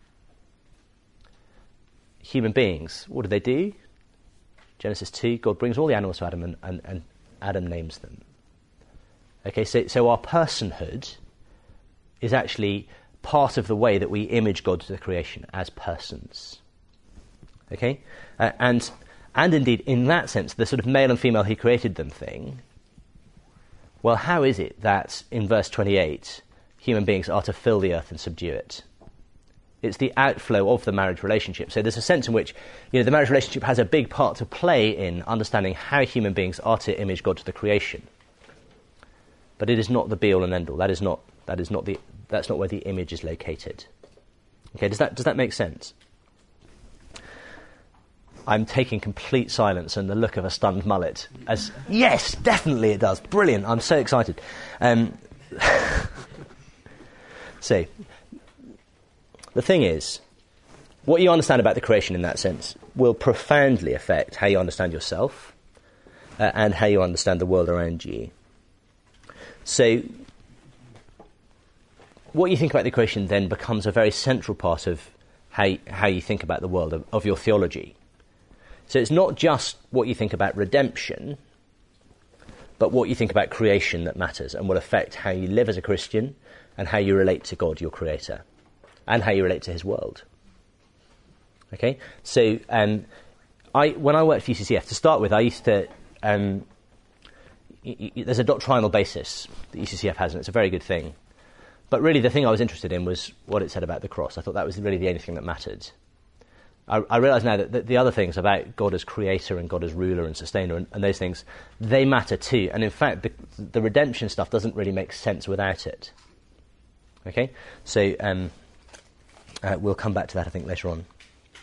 Human beings, what do? Genesis 2, God brings all the animals to Adam, and Adam names them. Okay, so our personhood is actually part of the way that we image God to the creation as persons. Okay? And indeed, in that sense, the sort of male and female he created them thing, well, how is it that in verse 28, human beings are to fill the earth and subdue it? It's the outflow of the marriage relationship. So there's a sense in which the marriage relationship has a big part to play in understanding how human beings are to image God to the creation. But it is not the be-all and end-all. That's not where the image is located. Okay, does that make sense? I'm taking complete silence and the look of a stunned mullet as, yes, definitely it does. Brilliant. I'm so excited. So, the thing is, what you understand about the creation in that sense will profoundly affect how you understand yourself and how you understand the world around you. So, what you think about the creation then becomes a very central part of how you think about the world, of your theology. So it's not just what you think about redemption, but what you think about creation that matters and will affect how you live as a Christian and how you relate to God, your creator, and how you relate to his world. Okay? So when I worked for UCCF, to start with, I used to... there's a doctrinal basis that UCCF has, and it's a very good thing. But really the thing I was interested in was what it said about the cross. I thought that was really the only thing that mattered. I realise now that the other things about God as creator and God as ruler and sustainer and those things, they matter too. And in fact, the redemption stuff doesn't really make sense without it. Okay? So we'll come back to that, I think, later on.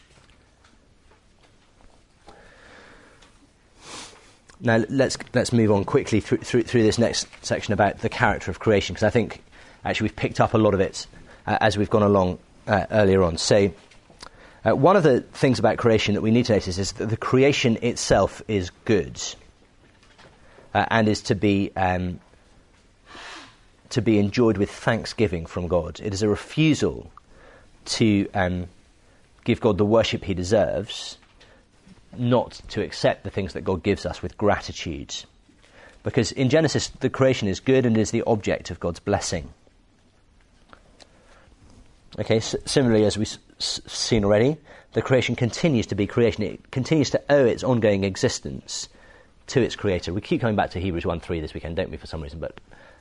Now let's move on quickly through this next section about the character of creation, because I think actually we've picked up a lot of it as we've gone along earlier on. So one of the things about creation that we need to notice is that the creation itself is good and is to be enjoyed with thanksgiving from God. It is a refusal to give God the worship he deserves, not to accept the things that God gives us with gratitude. Because in Genesis, the creation is good and is the object of God's blessing. Okay, similarly, as we've seen already, the creation continues to be creation. It continues to owe its ongoing existence to its creator. We keep coming back to Hebrews 1:3 this weekend, don't we, for some reason? But,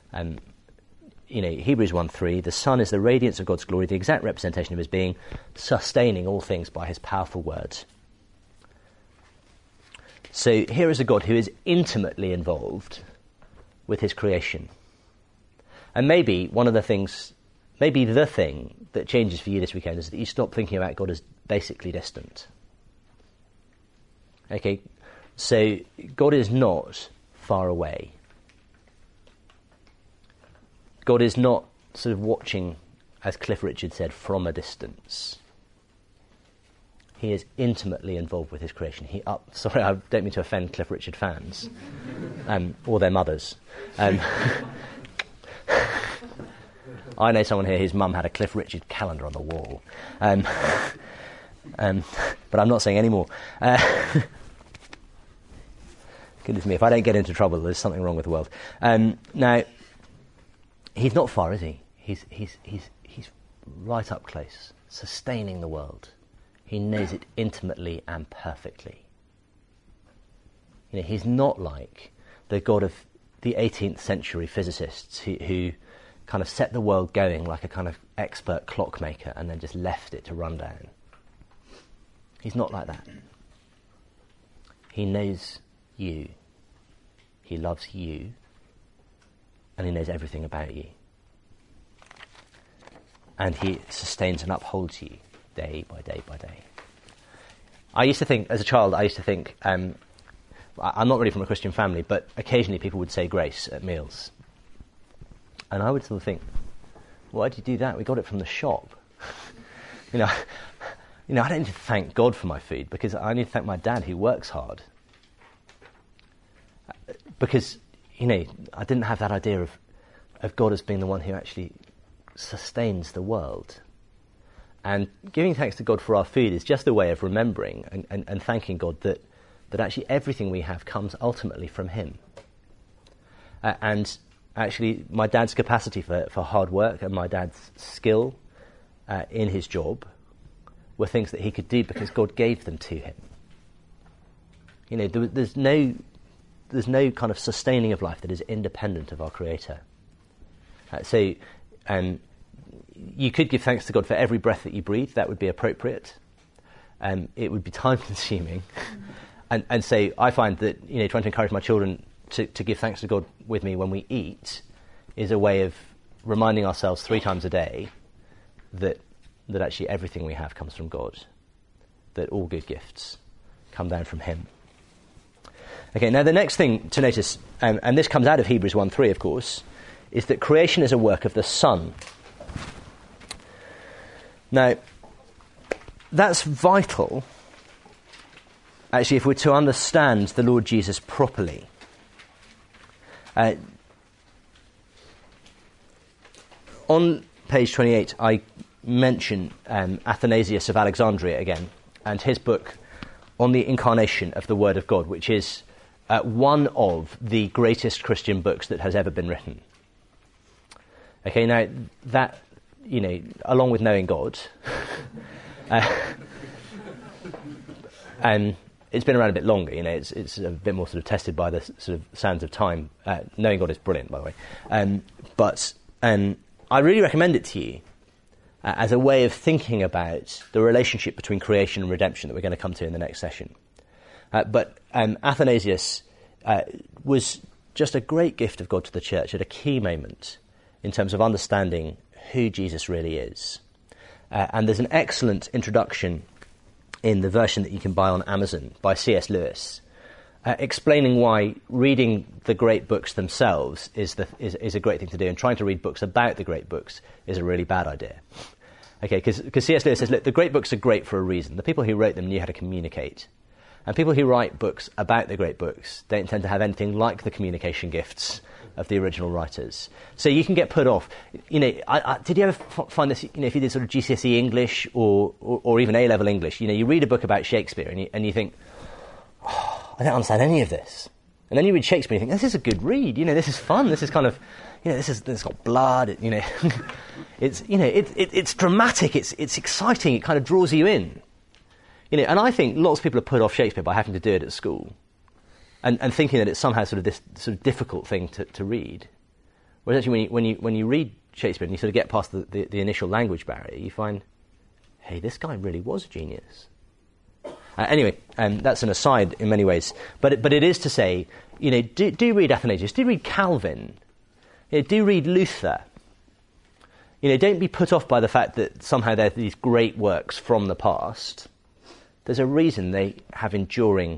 Hebrews 1:3, the Son is the radiance of God's glory, the exact representation of his being, sustaining all things by his powerful word. So here is a God who is intimately involved with his creation. And maybe the thing that changes for you this weekend is that you stop thinking about God as basically distant. Okay, so God is not far away. God is not sort of watching, as Cliff Richard said, from a distance. He is intimately involved with his creation. Sorry, I don't mean to offend Cliff Richard fans, or their mothers. I know someone here whose mum had a Cliff Richard calendar on the wall. But I'm not saying any more. Goodness me, if I don't get into trouble, there's something wrong with the world. Now, he's not far, is he? He's right up close, sustaining the world. He knows it intimately and perfectly. He's not like the God of the 18th century physicists who kind of set the world going like a kind of expert clockmaker and then just left it to run down. He's not like that. He knows you. He loves you. And he knows everything about you. And he sustains and upholds you day by day by day. I used to think, as a child, I'm not really from a Christian family, but occasionally people would say grace at meals. And I would sort of think, why did you do that? We got it from the shop. I don't need to thank God for my food, because I need to thank my dad who works hard. Because, I didn't have that idea of God as being the one who actually sustains the world. And giving thanks to God for our food is just a way of remembering and thanking God that actually everything we have comes ultimately from him. And actually my dad's capacity for hard work and my dad's skill in his job were things that he could do because God gave them to him. There's no kind of sustaining of life that is independent of our Creator. You could give thanks to God for every breath that you breathe. That would be appropriate. It would be time-consuming. And so I find that trying to encourage my children to give thanks to God with me when we eat is a way of reminding ourselves 3 times a day that actually everything we have comes from God, that all good gifts come down from him. Okay, now the next thing to notice, and this comes out of Hebrews 1:3, of course, is that creation is a work of the Son. Now, that's vital, actually, if we're to understand the Lord Jesus properly. On page 28, I mention Athanasius of Alexandria again, and his book on the incarnation of the Word of God, which is one of the greatest Christian books that has ever been written. Okay, now that, along with knowing God, and it's been around a bit longer, it's a bit more sort of tested by the sort of sands of time. Knowing God is brilliant, by the way. But I really recommend it to you as a way of thinking about the relationship between creation and redemption that we're going to come to in the next session. But Athanasius was just a great gift of God to the church at a key moment in terms of understanding who Jesus really is. And there's an excellent introduction in the version that you can buy on Amazon by C.S. Lewis, explaining why reading the great books themselves is a great thing to do, and trying to read books about the great books is a really bad idea. Okay, because C.S. Lewis says, look, the great books are great for a reason. The people who wrote them knew how to communicate. And people who write books about the great books don't tend to have anything like the communication gifts of the original writers. So you can get put off. Did you ever find this, if you did sort of GCSE English or even A-level English, you read a book about Shakespeare and you think, oh, I don't understand any of this. And then you read Shakespeare and you think, this is a good read, this is fun, this is kind of, this has got blood, it's dramatic, it's exciting, it kind of draws you in. And I think lots of people are put off Shakespeare by having to do it at school. And thinking that it's somehow sort of this sort of difficult thing to read. Whereas actually when you read Shakespeare and you sort of get past the initial language barrier, you find, hey, this guy really was a genius. Anyway, that's an aside in many ways. But it is to say, do read Athanasius, do read Calvin, do read Luther. Don't be put off by the fact that somehow they're these great works from the past. There's a reason they have enduring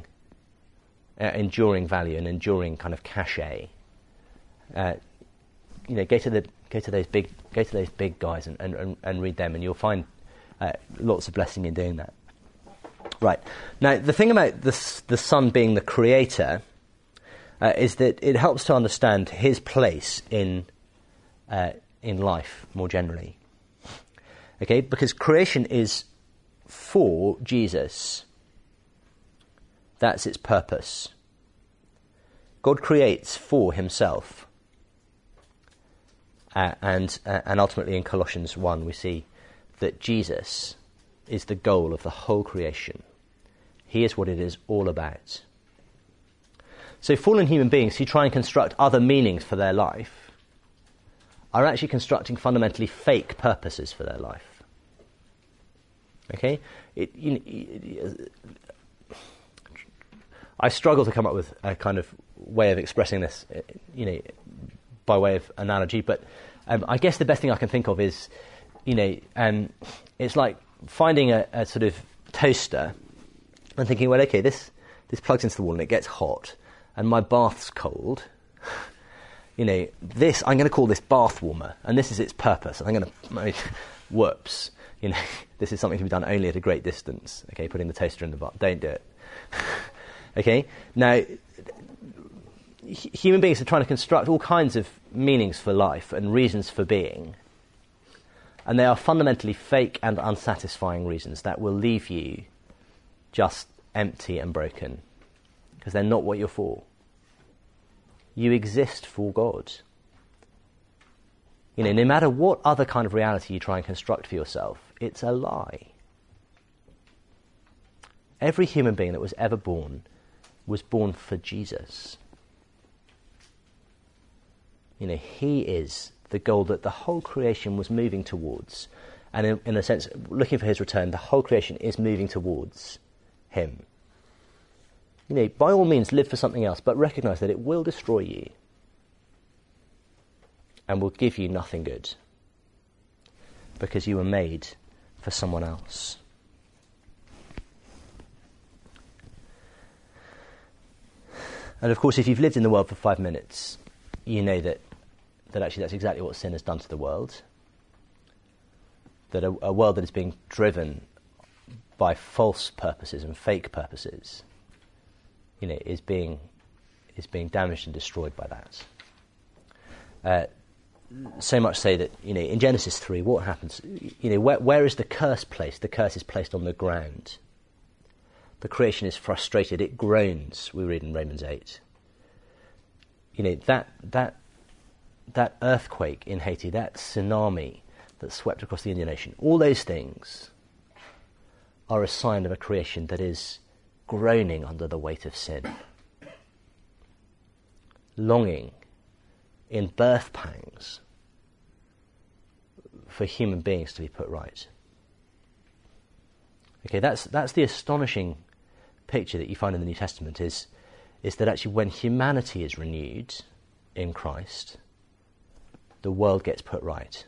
value and enduring kind of cachet. Go to those big guys and read them, and you'll find lots of blessing in doing that. Right, now the thing about the Son being the creator is that it helps to understand his place in life more generally. Okay, because creation is for Jesus. That's its purpose. God creates for himself. And ultimately in Colossians 1 we see that Jesus is the goal of the whole creation. He is what it is all about. So fallen human beings who try and construct other meanings for their life are actually constructing fundamentally fake purposes for their life. Okay? I struggle to come up with a kind of way of expressing this, by way of analogy, but I guess the best thing I can think of is, it's like finding a sort of toaster and thinking, well, okay, this plugs into the wall and it gets hot, and my bath's cold. I'm going to call this bath warmer, and this is its purpose. And I'm going to, whoops, this is something to be done only at a great distance. Okay, putting the toaster in the bath, don't do it. Okay, now human beings are trying to construct all kinds of meanings for life and reasons for being, and they are fundamentally fake and unsatisfying reasons that will leave you just empty and broken, because they're not what you're for. You exist for God. No matter what other kind of reality you try and construct for yourself, it's a lie. Every human being that was ever born was born for Jesus. He is the goal that the whole creation was moving towards. And in a sense, looking for his return, the whole creation is moving towards him. By all means, live for something else, but recognize that it will destroy you and will give you nothing good, because you were made for someone else. And of course, if you've lived in the world for 5 minutes, you know that actually that's exactly what sin has done to the world. That a world that is being driven by false purposes and fake purposes, is being damaged and destroyed by that. so much so that, in Genesis 3, what happens? Where is the curse placed? The curse is placed on the ground. The creation is frustrated. It groans, we read in Romans 8. That earthquake in Haiti, that tsunami that swept across the Indian Ocean, all those things are a sign of a creation that is groaning under the weight of sin, longing in birth pangs for human beings to be put right. Okay, that's the astonishing picture that you find in the New Testament is that actually when humanity is renewed in Christ, the world gets put right.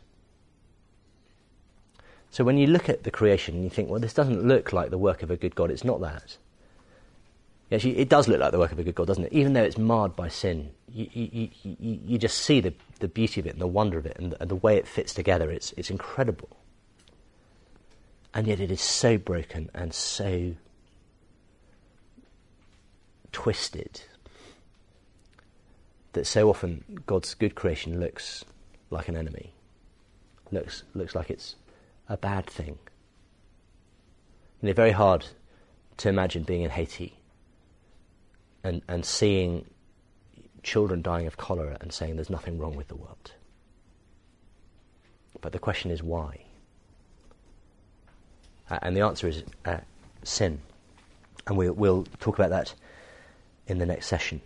So when you look at the creation and you think, well, this doesn't look like the work of a good God, it's not that. Actually, it does look like the work of a good God, doesn't it? Even though it's marred by sin, you just see the beauty of it and the wonder of it and the way it fits together. It's incredible. And yet it is so broken and so twisted that so often God's good creation looks like an enemy, looks like it's a bad thing. Very hard to imagine being in Haiti and seeing children dying of cholera and saying there's nothing wrong with the world. But the question is why? And the answer is sin. And we'll talk about that in the next session.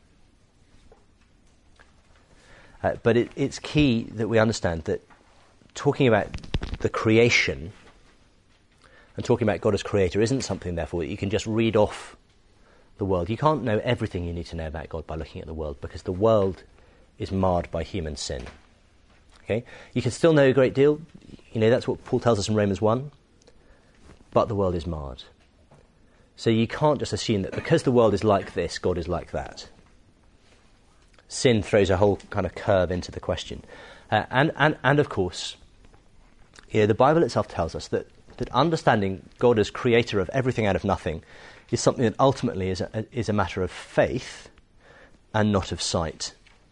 But it's key that we understand that talking about the creation and talking about God as creator isn't something, therefore, that you can just read off the world. You can't know everything you need to know about God by looking at the world, because the world is marred by human sin. Okay? You can still know a great deal. That's what Paul tells us in Romans 1. But the world is marred. So you can't just assume that because the world is like this, God is like that. Sin throws a whole kind of curve into the question. And of course, the Bible itself tells us that understanding God as creator of everything out of nothing is something that ultimately is a matter of faith and not of sight.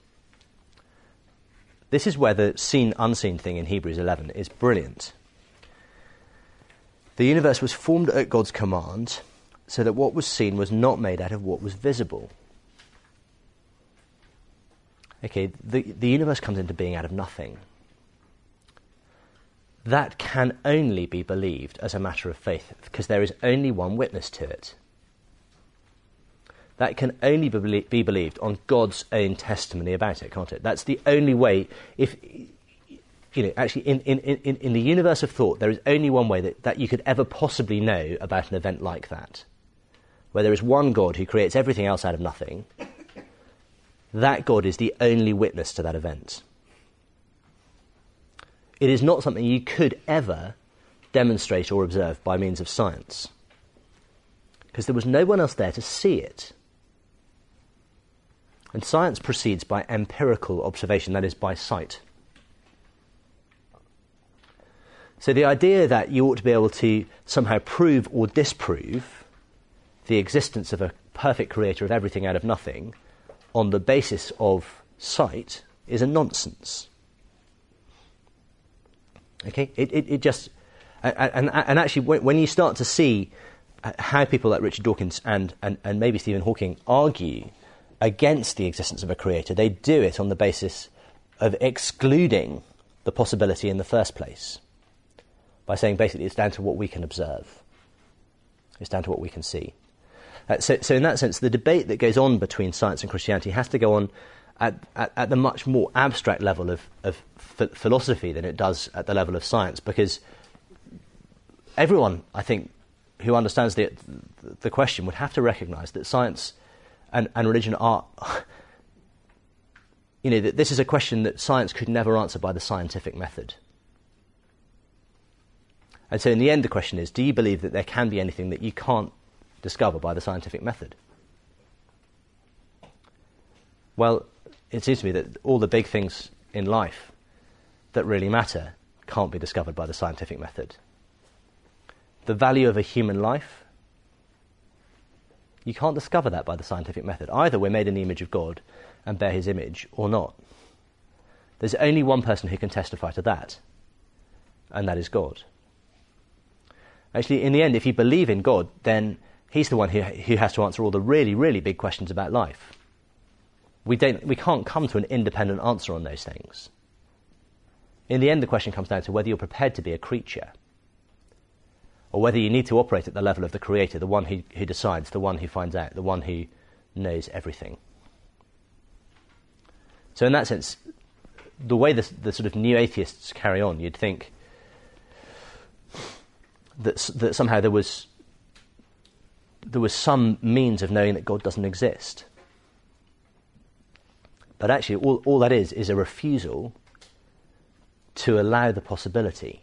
This is where the seen-unseen thing in Hebrews 11 is brilliant. The universe was formed at God's command, so that what was seen was not made out of what was visible. Okay, the universe comes into being out of nothing. That can only be believed as a matter of faith, because there is only one witness to it. That can only be believed on God's own testimony about it, can't it? That's the only way. If actually, in the universe of thought, there is only one way that you could ever possibly know about an event like that, where there is one God who creates everything else out of nothing. That God is the only witness to that event. It is not something you could ever demonstrate or observe by means of science, because there was no one else there to see it. And science proceeds by empirical observation, that is, by sight. So the idea that you ought to be able to somehow prove or disprove the existence of a perfect creator of everything out of nothing on the basis of sight is a nonsense. Okay, it just and actually when you start to see how people like Richard Dawkins and maybe Stephen Hawking argue against the existence of a creator, they do it on the basis of excluding the possibility in the first place, by saying basically it's down to what we can observe, it's down to what we can see. So in that sense, the debate that goes on between science and Christianity has to go on at the much more abstract level of philosophy than it does at the level of science, because everyone, I think, who understands the question would have to recognise that science and religion are, that this is a question that science could never answer by the scientific method. And so in the end, the question is, do you believe that there can be anything that you can't discover by the scientific method? Well, it seems to me that all the big things in life that really matter can't be discovered by the scientific method. The value of a human life, you can't discover that by the scientific method. Either we're made in the image of God and bear his image, or not. There's only one person who can testify to that, and that is God. Actually, in the end, if you believe in God, then he's the one who has to answer all the really, really big questions about life. We can't come to an independent answer on those things. In the end, the question comes down to whether you're prepared to be a creature, or whether you need to operate at the level of the Creator, the one who decides, the one who finds out, the one who knows everything. So in that sense, the way the sort of new atheists carry on, you'd think that somehow there was some means of knowing that God doesn't exist. But actually, all that is a refusal to allow the possibility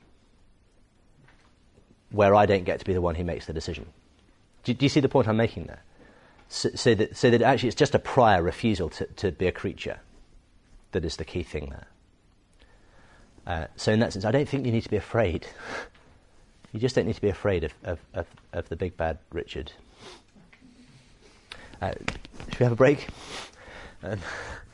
where I don't get to be the one who makes the decision. Do you see the point I'm making there? So that actually it's just a prior refusal to be a creature that is the key thing there. So in that sense, I don't think you need to be afraid. You just don't need to be afraid of the big bad Richard. Should we have a break?